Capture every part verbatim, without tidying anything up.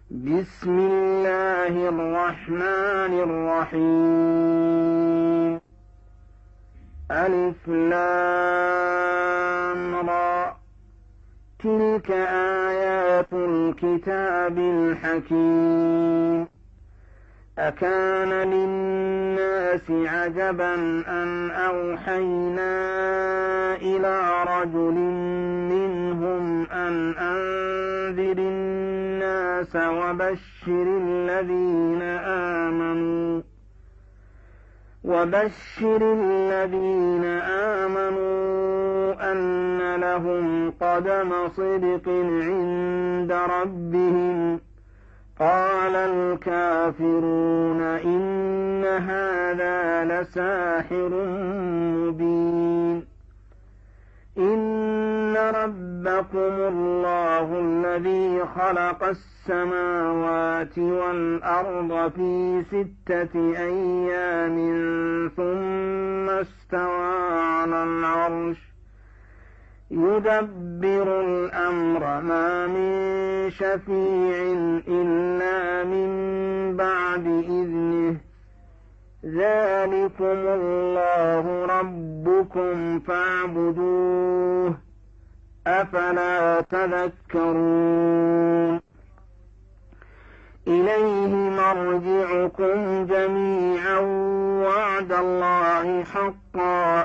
بسم الله الرحمن الرحيم. ألف لام را، تلك آيات الكتاب الحكيم. أكان للناس عجبا أن أوحينا إلى رجل منهم أن أنذر الناس وبشر الذين آمنوا وبشر الذين آمنوا أن لهم قدم صدق عند ربهم. قال الكافرون إن هذا لساحر مبين. إن ربكم الله الذي خلق السماوات والأرض في ستة أيام ثم استوى على العرش يدبر الأمر ما من شفيع إلا من بعد إذنه. ذلكم الله ربكم فاعبدوه أفلا تذكرون. إليه مرجعكم جميعا وعد الله حقا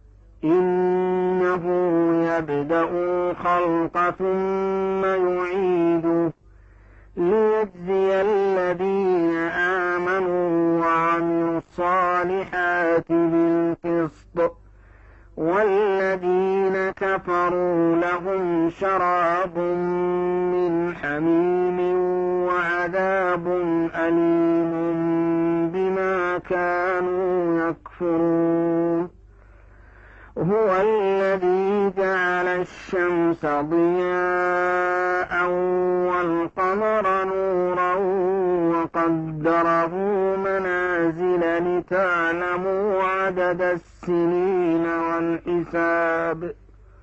إنه يبدأ الخلق ثم يعيده ليجزي الذين آمنوا وعملوا الصالحات بالقسط والذين كفروا لهم شراب من حميم وعذاب أليم بما كانوا يكفرون. هو الذي جعل الشمس ضياء والقمر نورا وقدره منازل لتعلموا عدد السنين والحساب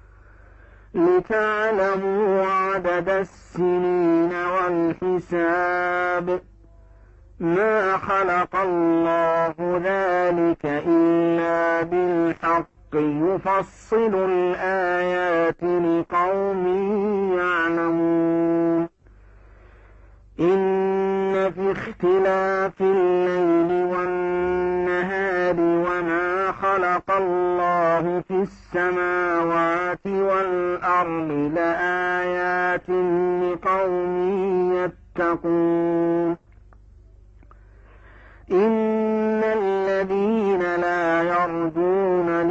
لتعلموا عدد السنين والحساب ما خلق الله ذلك إلا بالحق يفصل الآيات لقوم يعلمون. إن في اختلاف الليل والنهار وما خلق الله في السماوات والأرض لآيات لقوم يتقون. إن الذين لا يرجون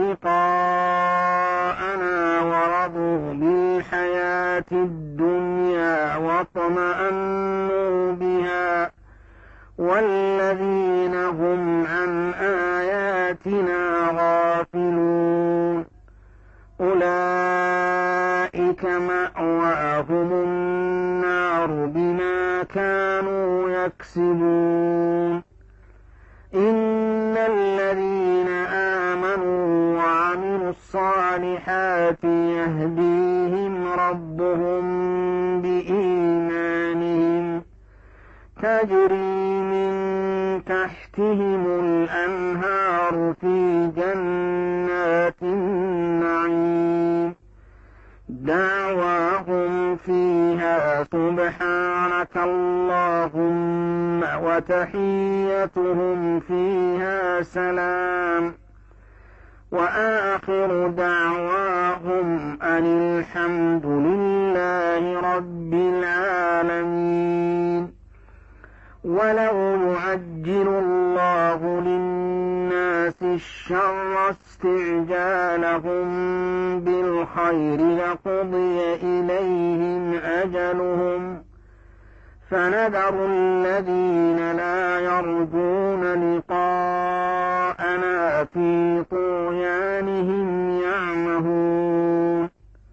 لقاءنا ورضوا بالحياة الدنيا واطمأنوا بها والذين هم عن آياتنا غافلون أولئك مأواهم النار بما كانوا يكسبون. إن الذين آمنوا وعملوا الصالحات يهديهم ربهم بإيمانهم تجري من تحتهم الأنهار في جنات النعيم دعواهم فيها سبحانك اللهم وتحيتهم فيها سلام وآخر دعواهم أن الحمد لله رب العالمين. ولو يعجل الله للناس الشر استعجالهم بالخير لقضي إليهم أجلهم فنذر الذين لا يرجون لقاءنا في طغيانهم يعمهون.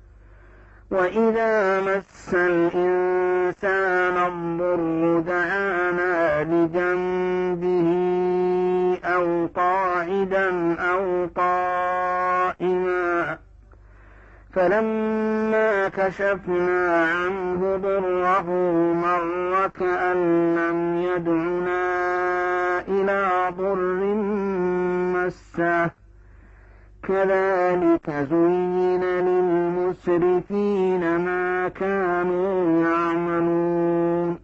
وإذا مس الإنسان الضر دعانا لجنبه أو قاعدا أو قائما فلما كشفنا عنه ضره مر وكأن لم يدعنا إلى ضر مسه كذلك زين للمسرفين ما كانوا يعملون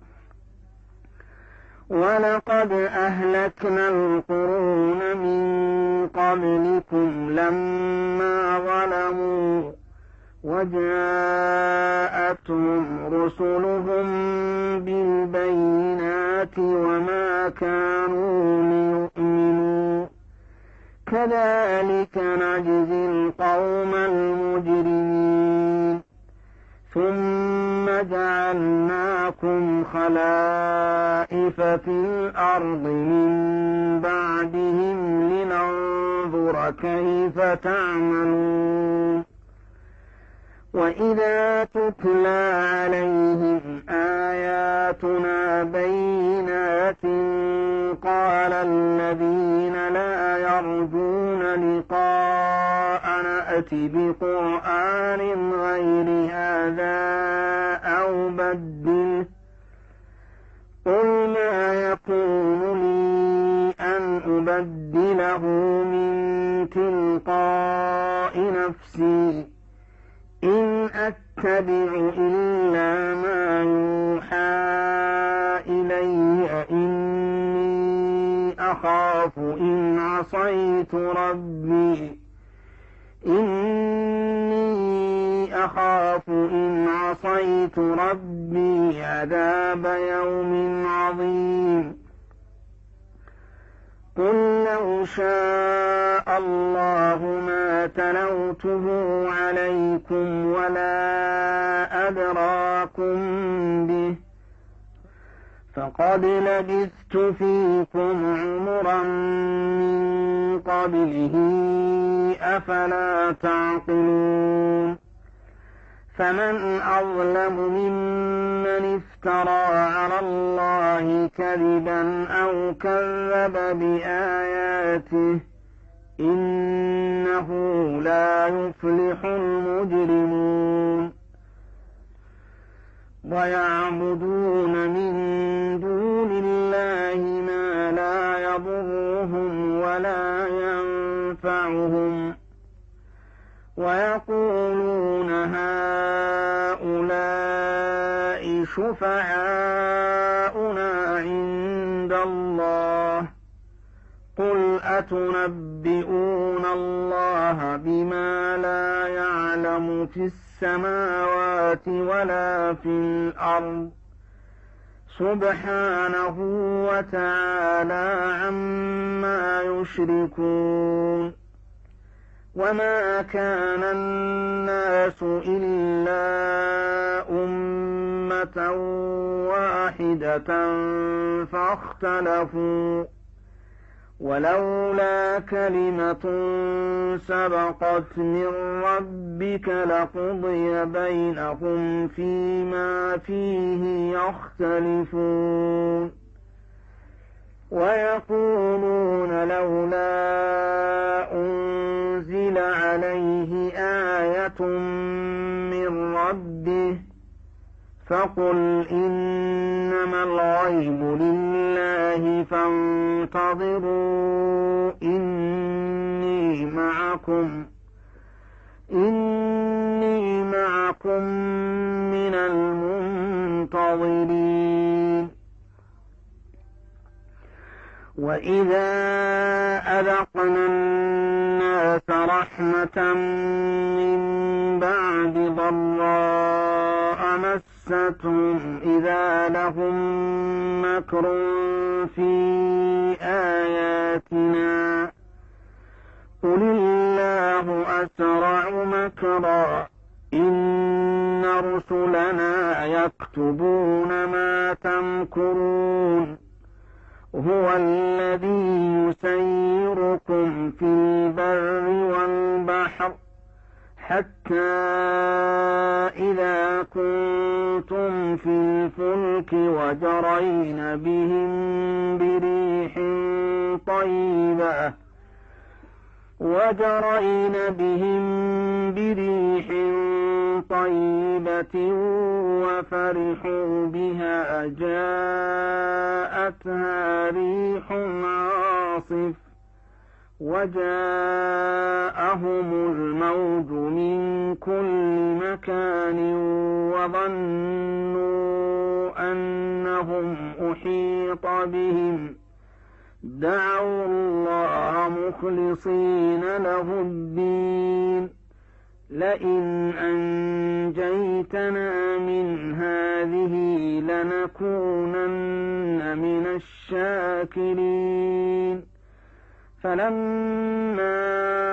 ولقد أهلكنا القرون من قبلكم لما ظلموا وجاءتهم رسلهم بالبينات وما كانوا ليؤمنوا كذلك نجزي القوم المجرمين ثم جعلناكم خلائف في الأرض من بعدهم لننظر كيف تعملون وإذا تتلى عليهم آياتنا بينات قال الذين لا يرجون لقاءنا ائت بقرآن غير هذا أو بدله قل ما يكون لي أن أبدله من تلقاء نفسي إن أتبع إلا ما يوحى إلي إني أخاف إن عصيت ربي إني أخاف إن عصيت ربي عذاب يوم عظيم قل لو شاء الله ما تلوته عليكم ولا أدراكم به فقد لبثت فيكم عمرا من قبله أفلا تعقلون فمن أظلم ممن افترى على الله كذبا أو كذب بآياته إنه لا يفلح المجرمون ويعبدون من دون الله ما لا يضرهم ولا ينفعهم ويقولون هؤلاء شفعاؤنا عند الله قل أتنبئون الله بما لا يعلم في السماوات ولا في الأرض سبحانه وتعالى عما يشركون وما كان الناس إلا أمة واحدة فاختلفوا ولولا كلمة سبقت من ربك لقضي بينهم فيما فيه يختلفون ويقولون لولا أنزل عليه آية من ربه فقل إنما الغيب لله فانتظروا إني معكم إني معكم من المنتظرين وإذا أذقنا الناس رحمة من بعد ضراء مستهم إذا لهم مكر في آياتنا قل الله أسرع مكرا إن رسلنا يكتبون ما تمكرون هو الذي يسيركم في البر والبحر حتى إذا كنتم في الفلك وجرين بهم بريح طيبة وجرين بهم بريح طيبة وفرحوا بها جاءتها ريح عاصف وجاءهم الموج من كل مكان وظنوا أنهم أحيط بهم دعوا الله مخلصين له الدين لئن أنجيتنا من هذه لنكونن من الشاكرين فلما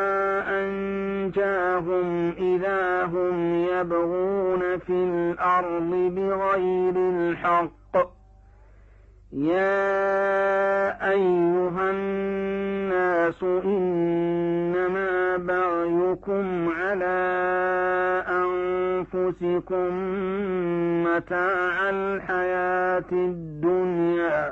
أنجاهم إذا هم يبغون في الأرض بغير الحق يا أيها الناس إنما بغيكم على أنفسكم متاع الحياة الدنيا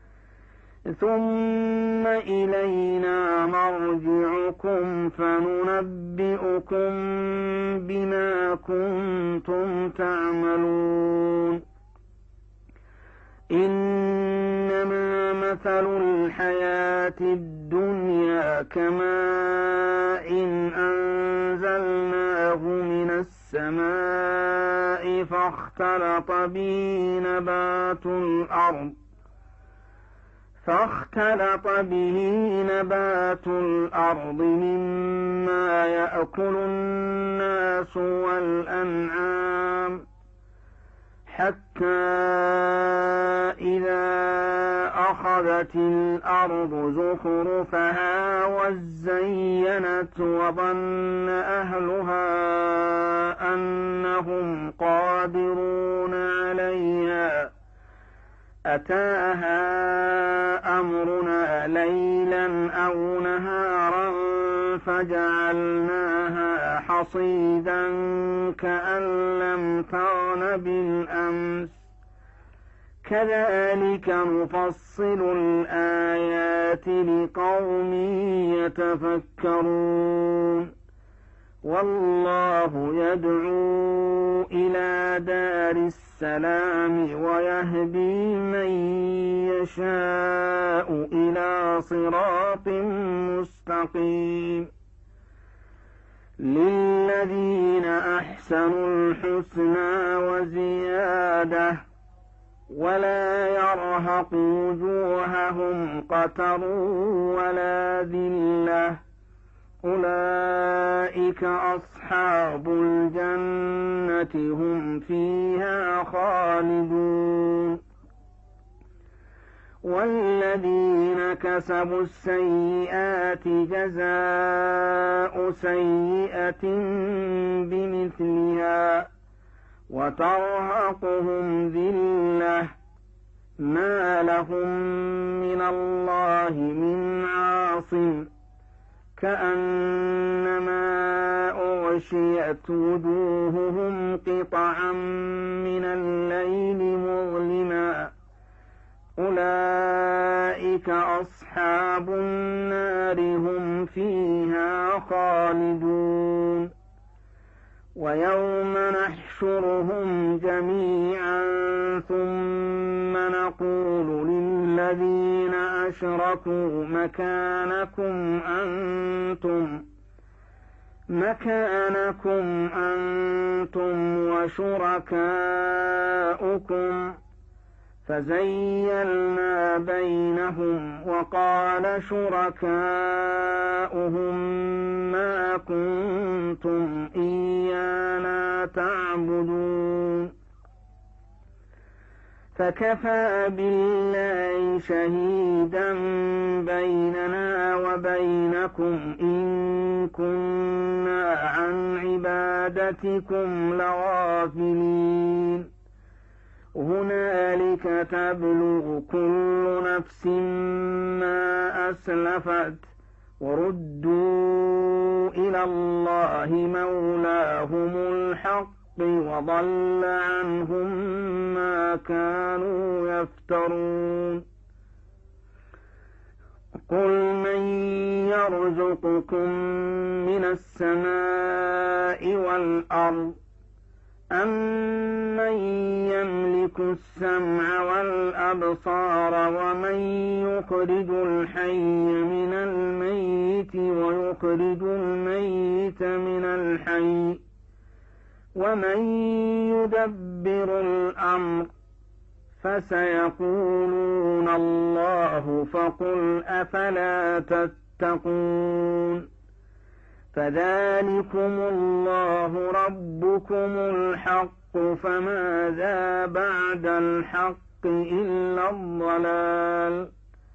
ثم إلينا مرجعكم فننبئكم بما كنتم تعملون إنما مثل الحياة الدنيا كماء إن أنزلناه من السماء فاختلط به نبات الأرض فاختلط به نبات الأرض مما يأكل الناس والأنعام حتى إذا أخذت الأرض زخرفها وزينت وظن أهلها أنهم قادرون عليها أتاها أمرنا ليلا أو نهارا فجعلناها حصيدا كأن لم تغن بالأمس كذلك نفصل الآيات لقوم يتفكرون والله يدعو إلى دار السلام ويهدي من يشاء إلى صراط مستقيم للذين أحسنوا الحسنى وزيادة ولا يرهق وجوههم قتر ولا ذلة أولئك أصحاب الجنة هم فيها خالدون والذين كسبوا السيئات جزاء سيئة بمثلها وترهقهم ذلة ما لهم من الله من عاصم كأنما أغشيت وجوههم قطعا من الليل مظلما أولئك أصحاب النار هم فيها خالدون ويوم نحشرهم جميعا ثم نقول للذين أشركوا مكانكم أنتم مكانكم أنتم وشركاؤكم فزيلنا بينهم وقال شركاؤهم ما كنتم إيانا تعبدون فكفى بالله شهيدا بيننا وبينكم إن كنا عن عبادتكم لغافلين هنالك تبلو كل نفس ما أسلفت وردوا إلى الله مولاهم الحق وضل عنهم ما كانوا يفترون قل من يرزقكم من السماء والأرض أمن يملك السمع والأبصار ومن يخرج الحي من الميت ويخرج الميت من الحي ومن يدبر الأمر فسيقولون الله فقل أفلا تتقون فذلكم الله ربكم الحق فماذا بعد الحق إلا الضلال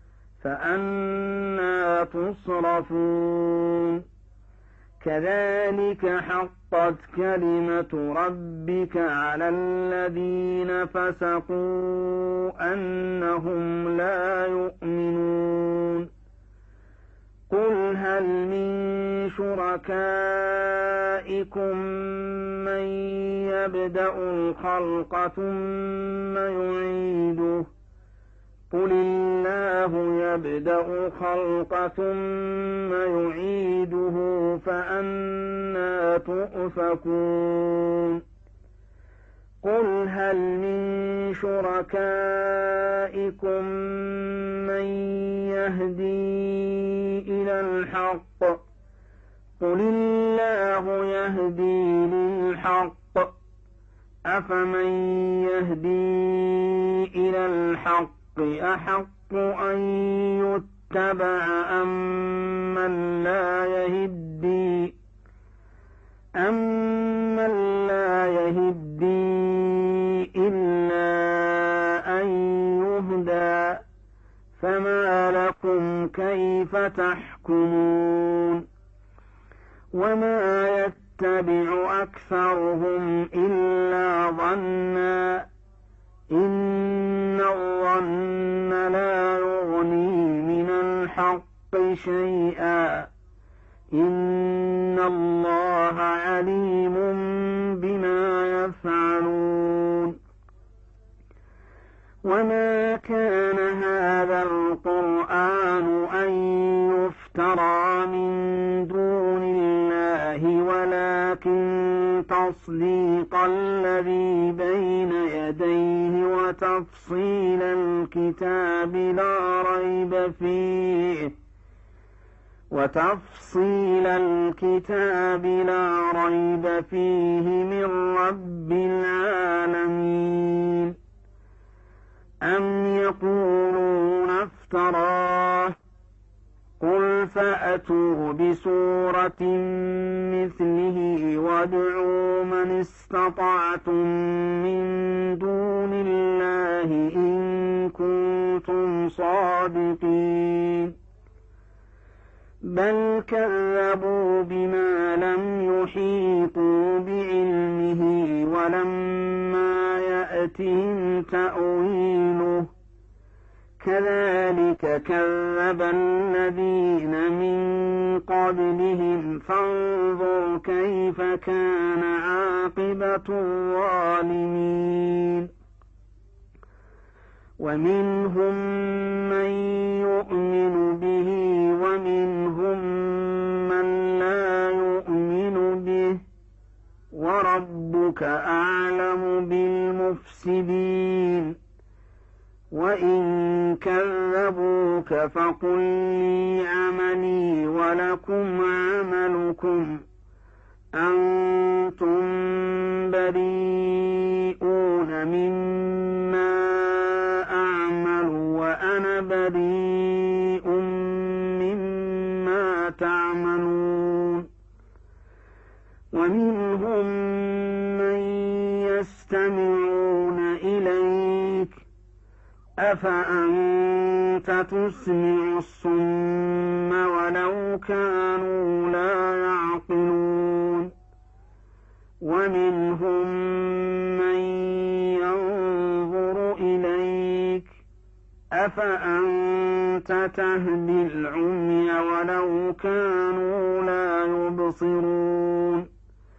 فأنى تصرفون كذلك حقت كلمة ربك على الذين فسقوا أنهم لا يؤمنون قل هل من شركائكم من يبدأ الخلق ثم يعيده قل الله يبدأ الخلق ثم يعيده فأنى تؤفكون قل هل من شركائكم من يهدي إلى الحق قل الله يهدي للحق أفمن يهدي إلى الحق أحق أن يتبع أمن لا يهدي أمن لا يهدي إلا أن يهدى فما لكم كيف تحكمون وما يتبع أكثرهم إلا ظنا إن الظن لا يغني من الحق شيئا إن الله عليم بما يفعلون وما كان هذا القرآن أن يفترى من دون الله ولكن تصديق الذي بين يديه وتفصيل الكتاب لا ريب فيه وتفصيل الكتاب لا ريب فيه من رب العالمين أم يقولون افتراه قل فأتوا بسورة مثله وادعوا من استطعتم من دون الله إن كنتم صادقين بل كذبوا بما لم يحيطوا بعلمه ولما يأتهم تأويله كذلك كذب الذين من قبلهم فانظر كيف كان عاقبة الظالمين ومنهم من يؤمن به ومنهم من لا يؤمن به وربك أعلم بالمفسدين وإن كذبوك فقل لي عملي ولكم عملكم أنتم بريئون مما أعمل وأنا بريء مما تعملون ومنهم من يستمعون إليك أفأنت تسمع الصم ولو كانوا لا يعقلون ومنهم من ينظر إليك أفأنت تهدي العمي ولو كانوا لا يبصرون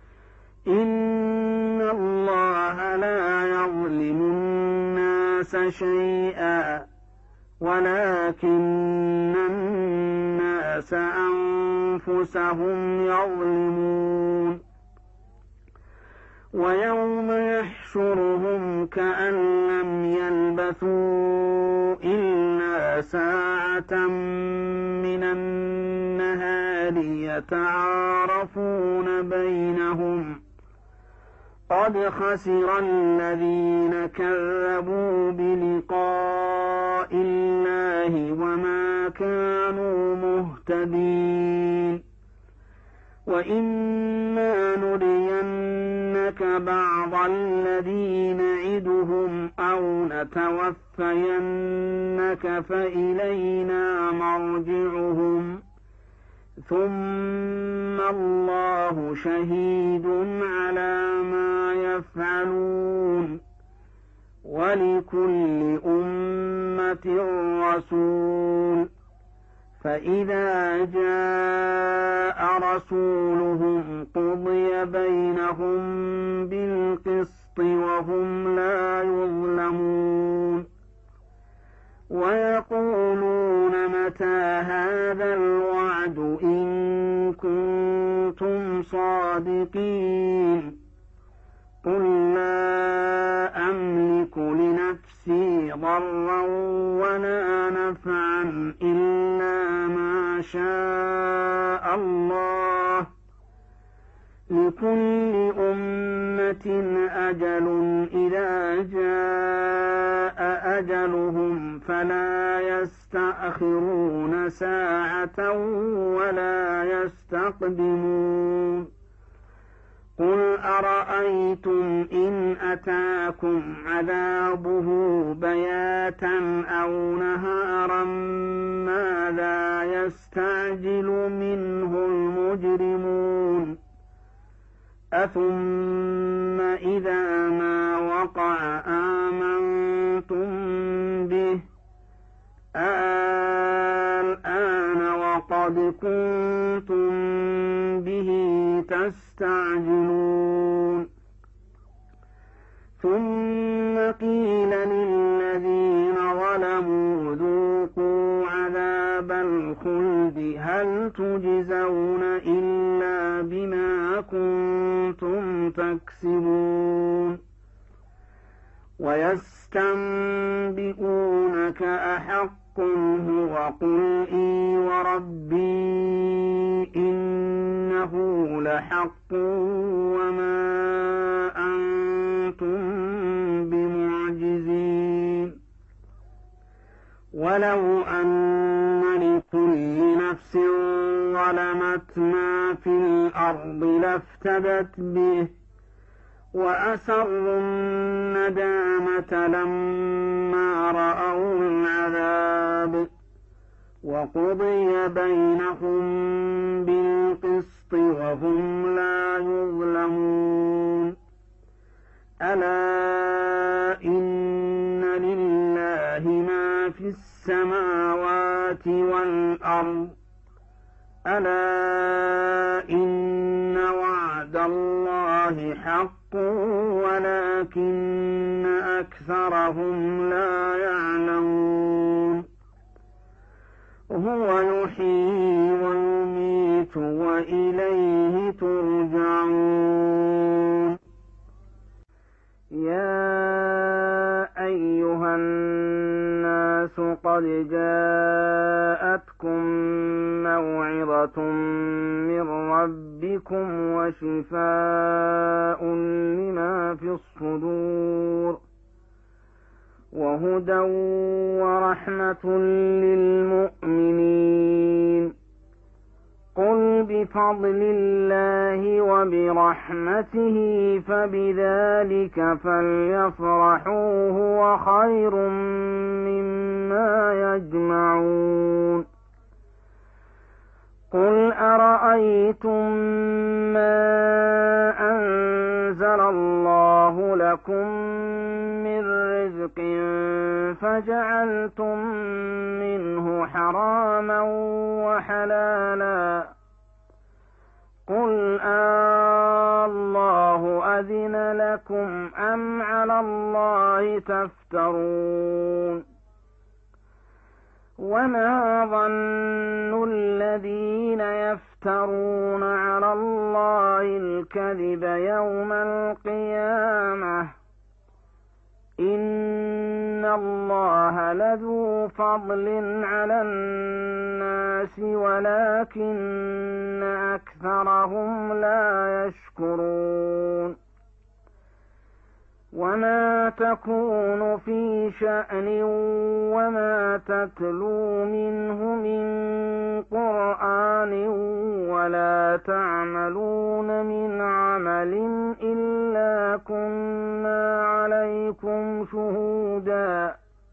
إن الله لا يظلم الناس شيئا ولكن الناس أنفسهم يظلمون ويوم يحشرهم كأن لم يلبثوا إلا ساعة من النهار يتعارفون بينهم قد خسر الذين كذبوا بلقاء الله وما كانوا مهتدين وإما نرينك بعض الذي نعدهم أو نتوفينك فإلينا مرجعهم ثم الله شهيد على ما يفعلون ولكل أمة رسول فإذا جاء رسولهم قضي بينهم بالقسط وهم لا يظلمون ويقولون متى هذا الوعد إن كنتم صادقين قل لا أملك لنفسي ضرا ولا نفعا إلا ما شاء الله لكل أمة أجل إذا جاء أجلهم فلا يستأخرون ساعة ولا يستقدمون قل أرأيتم إن أتاكم عذابه بياتا أو نهارا ماذا يستعجل منه المجرمون أثم إذا ما وقع آمنتم به الآن وقد كنتم به تستعجلون ثم قيل للذين ظلموا ذوقوا عذاب الخلد هل تجزون إلا بما كنتم تكسبون ويستنبئونك أحق هو قل إي وربي إنه لحق وما أنتم بمعجزين ولو أن لكل نفس ظلمت ما في الأرض لافتدت به وأسروا الندامة لما رأوا العذاب وقضي بينهم بالقسط وهم لا يظلمون ألا إن لله ما في السماوات والأرض ألا إن وعد الله حق ولكن أكثرهم لا يعلمون هو يحيي ويميت وإليه ترجعون يا أيها الناس قد جاءتكم موعظة من ربكم وشفاء لما في الصدور وهدى ورحمة للمؤمنين قل بفضل الله وبرحمته فبذلك فليفرحوا هو خير مما يجمعون قل أرأيتم ما أنزل الله لكم من رزق فجعلتم منه حراما وحلالا قل الله أذن لكم أم على الله تفترون وما ظن الذين يفترون على الله الكذب يوم القيامة إن الله لذو فضل على الناس ولكن أكثرهم لا يشكرون وما تكون في شأن وما تتلو منه من قرآن ولا تعملون من عمل إلا كنا عليكم شهودا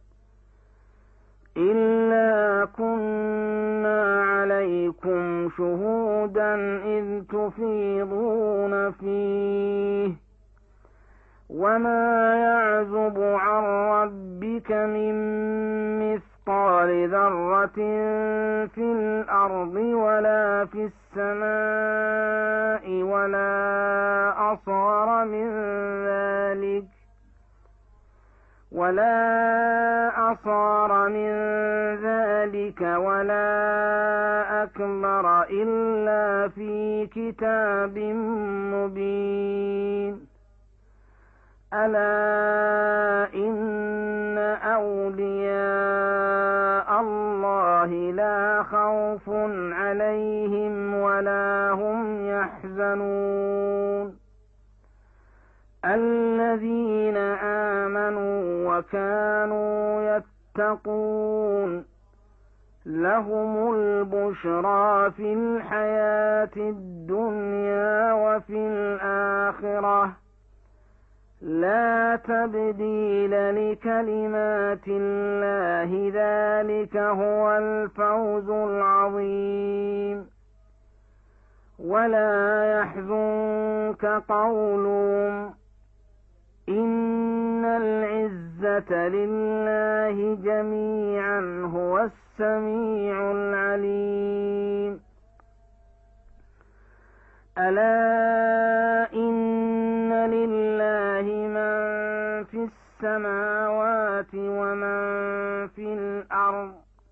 إلا كنا عليكم شهودا إذ تفيضون فيه وما يعزب عن ربك من مثقال ذرة في الأرض ولا في السماء ولا أصغر من ذلك ولا أصغر من ذلك ولا أكبر إلا في كتاب مبين ألا إن أولياء الله لا خوف عليهم ولا هم يحزنون الذين آمنوا وكانوا يتقون لهم البشرى في الحياة الدنيا وفي الآخرة لا تبديل لكلمات الله ذلك هو الفوز العظيم ولا يحزنك قولهم إن العزة لله جميعا هو السميع العليم ألا إن لله من في السماوات ومن في الأرض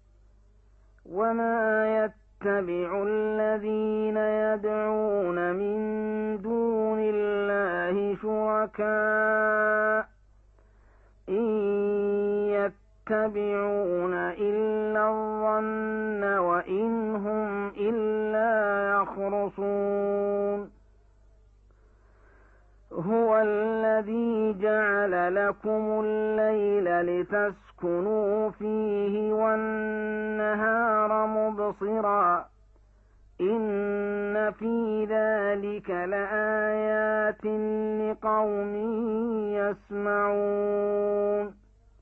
وما يتبع الذين يدعون من دون الله شركاء إن يتبعون إلا الظن وإن هم إلا يخرصون هو الذي جعل لكم الليل لتسكنوا فيه والنهار مبصرا إن في ذلك لآيات لقوم يسمعون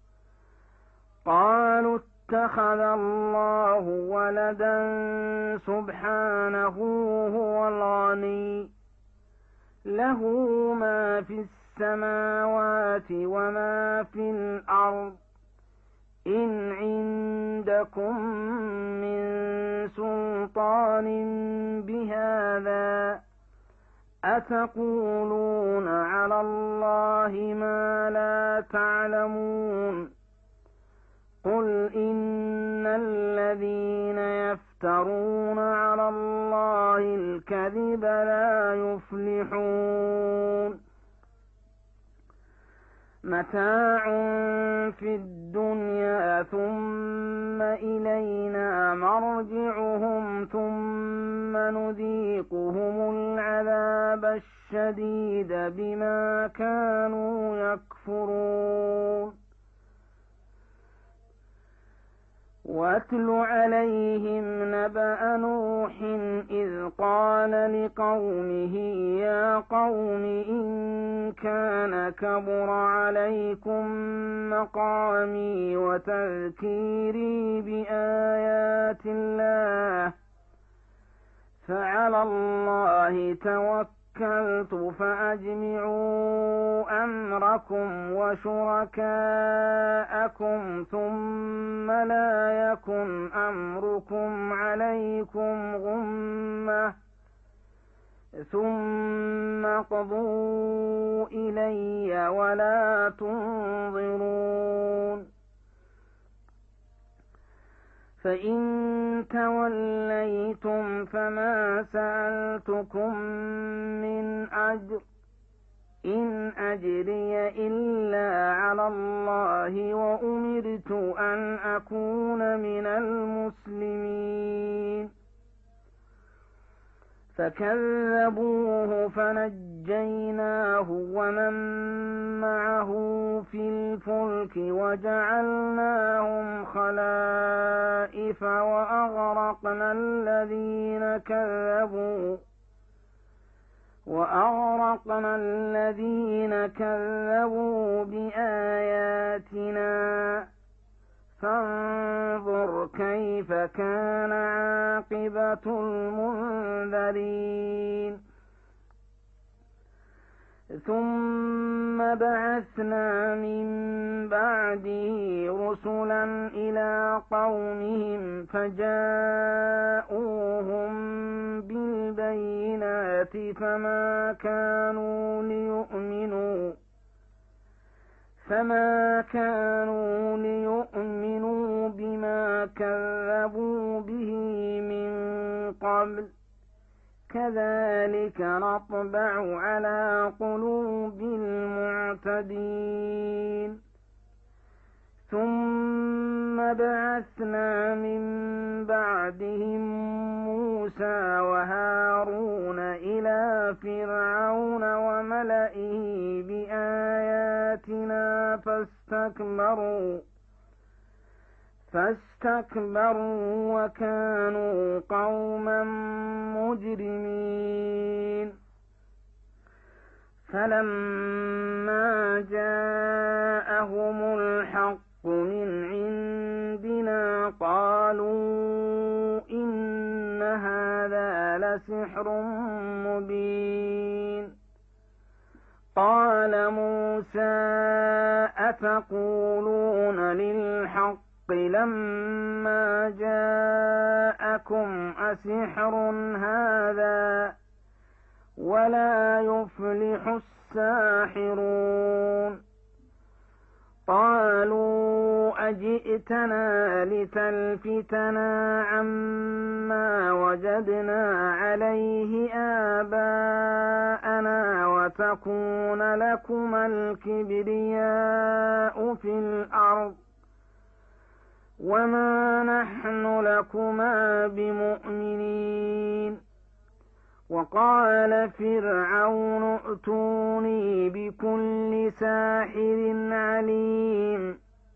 قالوا اتخذ الله ولدا سبحانه هو الغني له ما في السماوات وما في الأرض إن عندكم من سلطان بهذا أتقولون على الله ما لا تعلمون قل إن الذين يفترون على الله الكذب لا يفلحون متاع في الدنيا ثم إلينا مرجعهم ثم نذيقهم العذاب الشديد بما كانوا يكفرون واتل عليهم نبأ نوح إذ قال لقومه يا قوم إن كان كبر عليكم مقامي وتذكيري بآيات الله فعلى الله توكلت فأجمعوا أمركم وشركاءكم ثم لا يكن أمركم عليكم غمة ثم اقضوا إلي ولا تنظرون فإن توليتم فما سألتكم من أجر إن أجري إلا على الله وأمرت أن أكون من المسلمين. فكذبوه فنجيناه ومن معه في الفلك وجعلناهم خلائف وأغرقنا الذين كذبوا وأغرقنا الذين كذبوا بآياتنا فانظر كيف كان عاقبة المنذرين. ثم بعثنا من بعده رسلا إلى قومهم فجاءوهم بالبينات فما كانوا ليؤمنوا فما كانوا ليؤمنوا بما كذبوا به من قبل كذلك نطبع على قلوب المعتدين. ثم بعثنا من بعدهم موسى وهارون إلى فرعون وملئه بآياتنا فاستكبروا فاستكبروا وكانوا قوما مجرمين. فلما جاءهم الحق من عندنا قالوا إن هذا لسحر مبين. قال موسى أتقولون للحق لما جاءكم أسحر هذا ولا يفلح الساحرون. قالوا أجئتنا لتلفتنا عما وجدنا عليه آباءنا وتكون لكما الكبرياء في الأرض وما نحن لكما بمؤمنين. وقال فرعون ائتوني بكل ساحر عليم.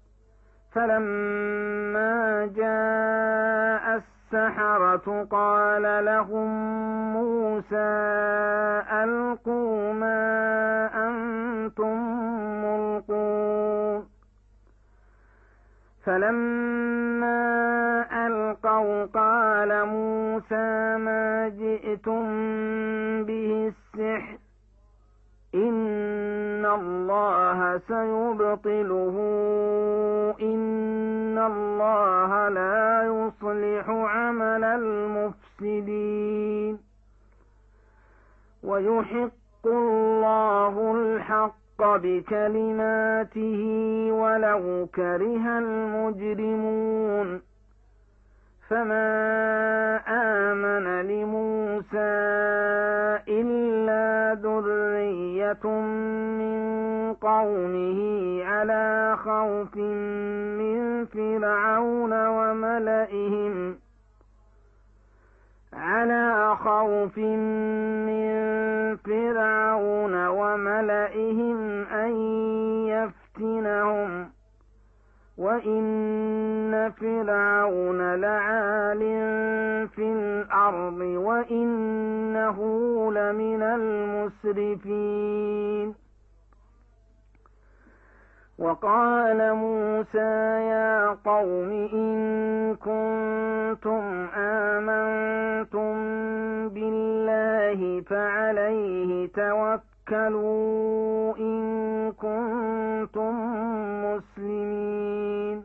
فلما جاء السحرة قال لهم موسى ألقوا ما أنتم ملقون. فلما ألقوا قال موسى ما جئتم به السحر إن الله سيبطله إن الله لا يصلح عمل المفسدين ويحق الله الحق بكلماته ولو كره المجرمون. فما آمن لموسى إلا ذرية من قومه على خوف من فرعون وملئهم على خوف من فرعون وملئهم أن يفتنهم وإن فرعون لعال في الأرض وإنه لمن المسرفين. وقال موسى يا قوم إن كنتم آمنتم بالله فعليه توكلوا إن كنتم مسلمين.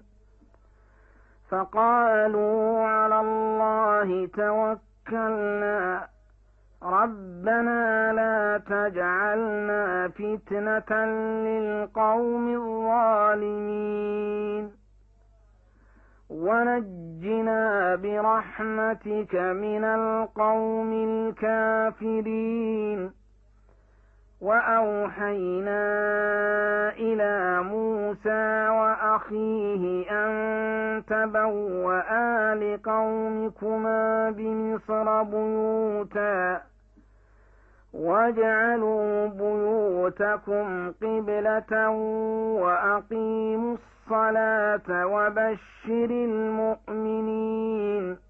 فقالوا على الله توكلنا ربنا لا تجعلنا فتنة للقوم الظالمين ونجنا برحمتك من القوم الكافرين. وأوحينا إلى موسى وأخيه أن تبوأ لقومكما بمصر بيوتا واجعلوا بيوتكم قبلة وأقيموا الصلاة وبشر المؤمنين.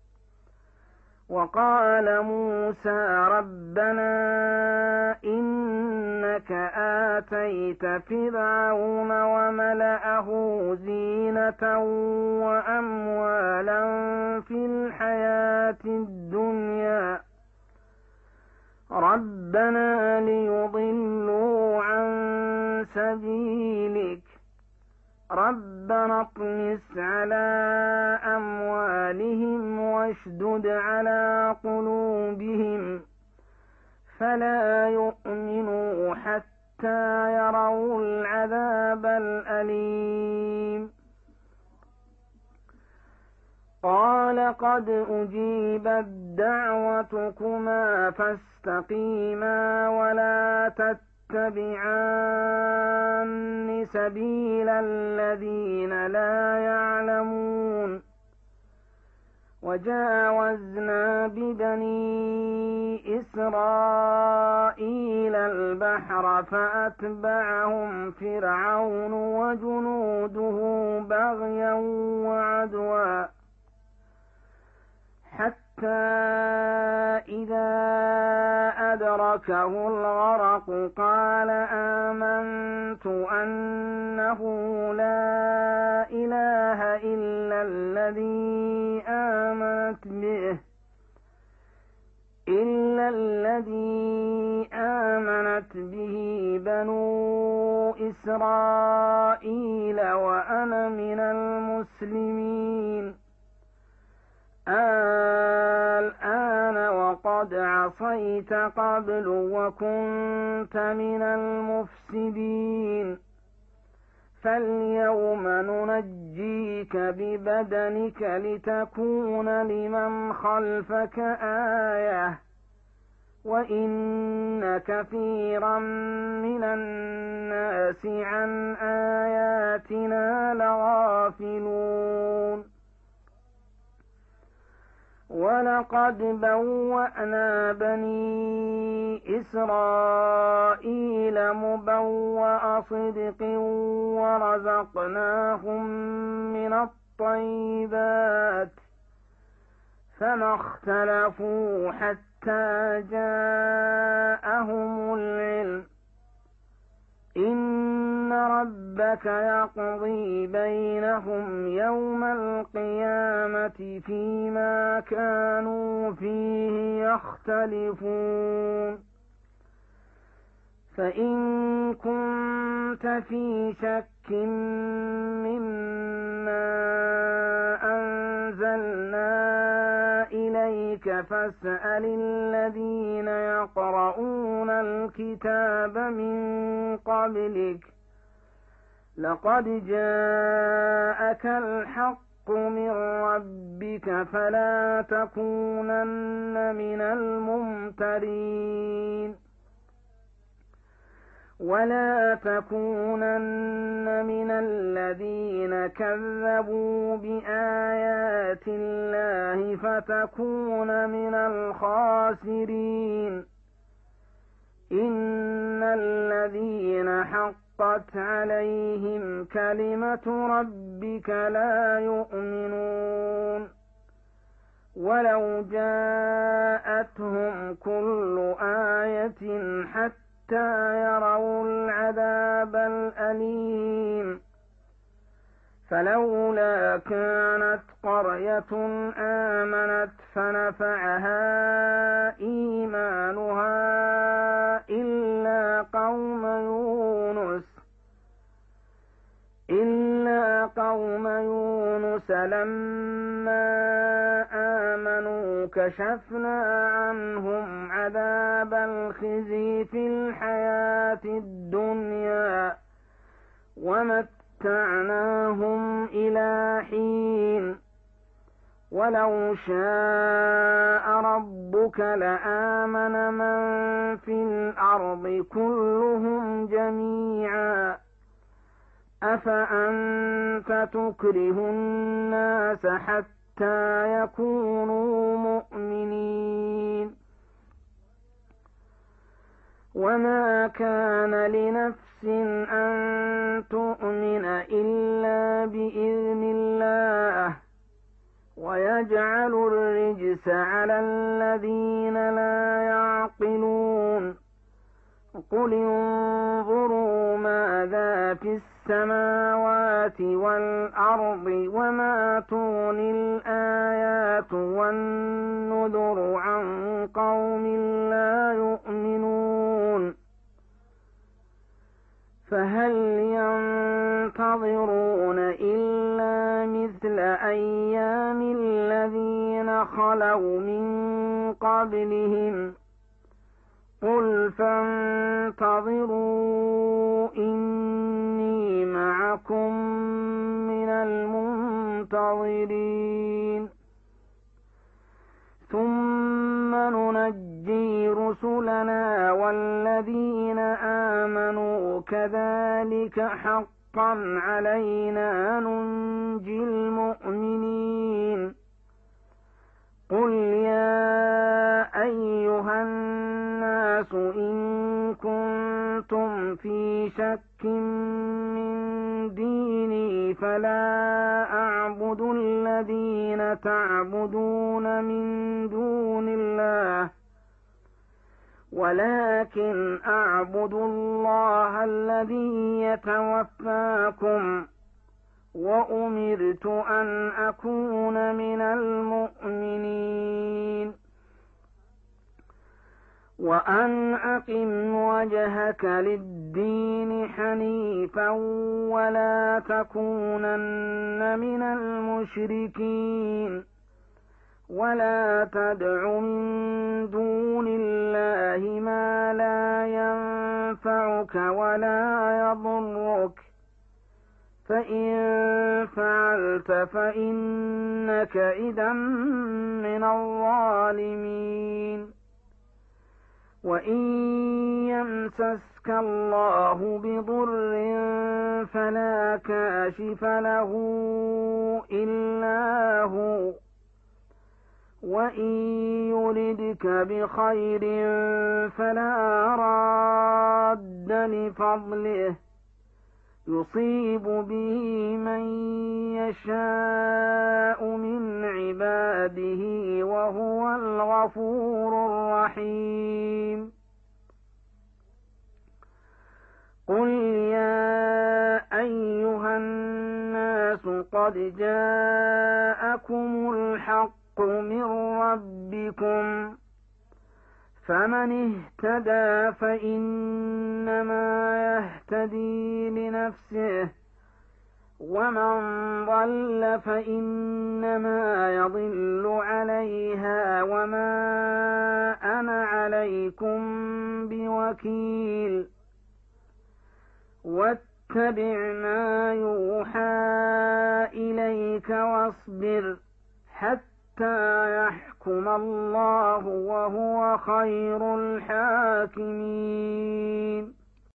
وقال موسى ربنا إنك آتيت فرعون وملأه زينة وأموالا في الحياة الدنيا ربنا ليضلوا عن سبيلك ربنا اطمس على أموالهم واشدد على قلوبهم فلا يؤمنوا حتى يروا العذاب الأليم. قال قد أجيبت دعوتكما فاستقيما ولا تتبعان سبيل الذين لا يعلمون. وجاوزنا ببني إسرائيل البحر فأتبعهم فرعون وجنوده بغيا وعدوا حتى إذا أدركه الغرق قال آمنت أنه لا إله إلا الذي آمنت به إلا الذي آمنت به بنو إسرائيل وأنا من المسلمين. الآن وقد عصيت قبل وكنت من المفسدين فاليوم ننجيك ببدنك لتكون لمن خلفك آية وإن كثيرا من الناس عن آياتنا لغافلون. ولقد بوأنا بني إسرائيل مبوأ صدق ورزقناهم من الطيبات فما اختلفوا حتى جاءهم العلم إن ربك يقضي بينهم يوم القيامة فيما كانوا فيه يختلفون. فإن كنت في شك مما أنزلنا إليك فاسأل الذين يقرؤون الكتاب من قبلك لقد جاءك الحق من ربك فلا تكونن من الممترين ولا تكونن من الذين كذبوا بآيات الله فتكون من الخاسرين. إن الذين حقت عليهم كلمة ربك لا يؤمنون ولو جاءتهم كل آية حتى يروا العذاب الأليم. فلولا كانت قرية آمنت فنفعها إيمانها إلا قوم يونس إلا قوم يونس لما آمنوا كشفنا عنهم عذاب الخزي في الحياة الدنيا ومتعناهم إلى حين ولو شاء ربك لآمن من في الأرض كلهم جميعا أفأنت تكره الناس حتى يكونوا مؤمنين وما كان لنفس أن تؤمن إلا بإذن الله ويجعل الرجس على الذين لا يعقلون قل انظروا ماذا في السماوات والأرض وما تغني الآيات والنذر عن قوم لا يؤمنون فهل ينتظرون إلا مثل أيام الذين خلوا من قبلهم قل فانتظروا إني معكم من المنتظرين ثم ننجي رسلنا والذين آمنوا كذلك حقا علينا ننجي المؤمنين قل يا أيها الناس إن كنتم في شك من ديني فلا أعبد الذين تعبدون من دون الله ولكن أعبد الله الذي يتوفاكم وأمرت أن أكون من المؤمنين وأن أقم وجهك للدين حنيفا ولا تكونن من المشركين ولا تدع من دون الله ما لا ينفعك ولا يضرك فإن فعلت فإنك إذا من الظالمين وإن يمسسك الله بضر فلا كاشف له إلا هو وإن يردك بخير فلا راد لفضله يصيب به من يشاء من عباده وهو الغفور الرحيم قل يا أيها الناس قد جاءكم الحق من ربكم فمن اهتدى فإنما يهتدي لنفسه ومن ضل فإنما يضل عليها وما أنا عليكم بوكيل واتبع ما يوحى إليك واصبر حتى يحكم الله وهو خير الحاكمين